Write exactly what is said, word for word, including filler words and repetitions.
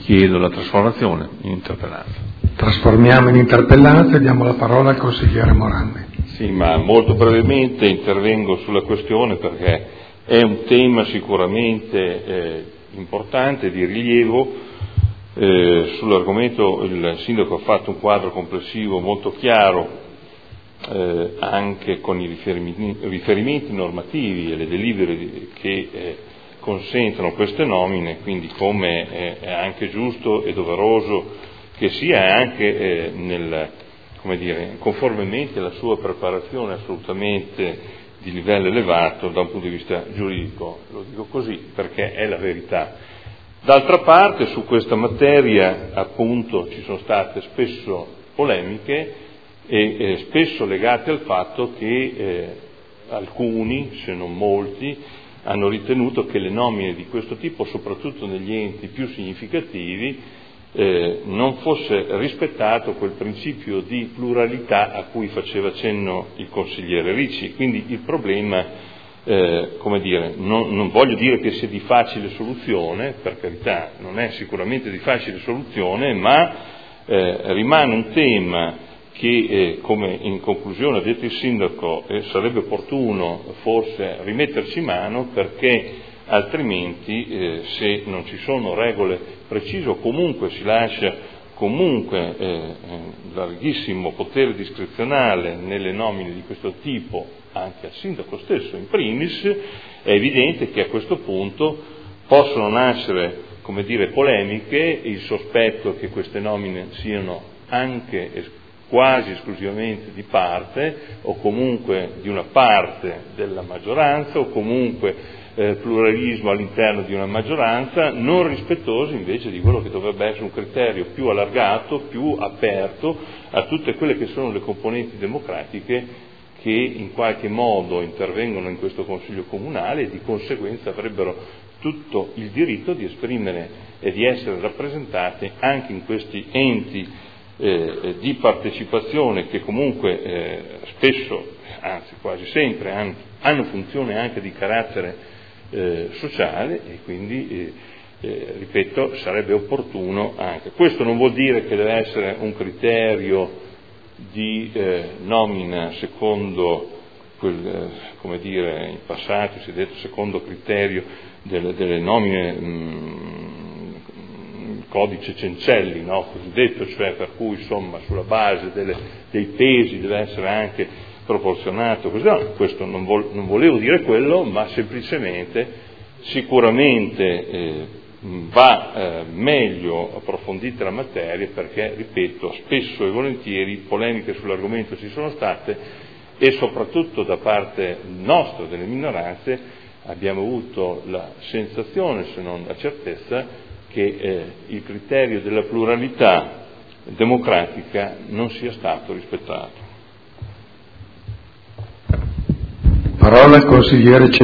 chiedo la trasformazione in interpellanza. Trasformiamo in interpellanza e diamo la parola al consigliere Morandi. Sì, ma molto brevemente intervengo sulla questione perché è un tema sicuramente eh, importante, di rilievo. Eh, sull'argomento il Sindaco ha fatto un quadro complessivo molto chiaro, eh, anche con i riferimenti, riferimenti normativi e le delibere che eh, consentono queste nomine, quindi come eh, è anche giusto e doveroso che sia anche eh, nel, come dire, conformemente alla sua preparazione assolutamente di livello elevato da un punto di vista giuridico. Lo dico così perché è la verità. D'altra parte su questa materia appunto ci sono state spesso polemiche e eh, spesso legate al fatto che eh, alcuni, se non molti, hanno ritenuto che le nomine di questo tipo, soprattutto negli enti più significativi, eh, non fosse rispettato quel principio di pluralità a cui faceva cenno il consigliere Ricci. Quindi il problema Eh, come dire, non, non voglio dire che sia di facile soluzione, per carità, non è sicuramente di facile soluzione, ma eh, rimane un tema che, eh, come in conclusione ha detto il Sindaco, eh, sarebbe opportuno forse rimetterci mano, perché altrimenti eh, se non ci sono regole precise o comunque si lascia comunque eh, larghissimo potere discrezionale nelle nomine di questo tipo anche al Sindaco stesso in primis, è evidente che a questo punto possono nascere, come dire, polemiche, il sospetto che queste nomine siano anche es- quasi esclusivamente di parte o comunque di una parte della maggioranza o comunque Eh, pluralismo all'interno di una maggioranza, non rispettosi invece di quello che dovrebbe essere un criterio più allargato, più aperto a tutte quelle che sono le componenti democratiche che in qualche modo intervengono in questo Consiglio Comunale e di conseguenza avrebbero tutto il diritto di esprimere e di essere rappresentate anche in questi enti eh, di partecipazione che comunque eh, spesso, anzi quasi sempre, hanno, hanno funzione anche di carattere Eh, sociale e quindi eh, eh, ripeto sarebbe opportuno anche. Questo non vuol dire che deve essere un criterio di eh, nomina secondo quel, eh, come dire, in passato si è detto secondo criterio delle, delle nomine mh, codice Cencelli, no? Cosiddetto, cioè per cui insomma sulla base delle, dei pesi deve essere anche proporzionato, così. No, questo non, vol- non volevo dire quello, ma semplicemente sicuramente eh, va eh, meglio approfondita la materia perché, ripeto, spesso e volentieri polemiche sull'argomento ci sono state e soprattutto da parte nostra, delle minoranze, abbiamo avuto la sensazione, se non la certezza, che eh, il criterio della pluralità democratica non sia stato rispettato. Parola al consigliere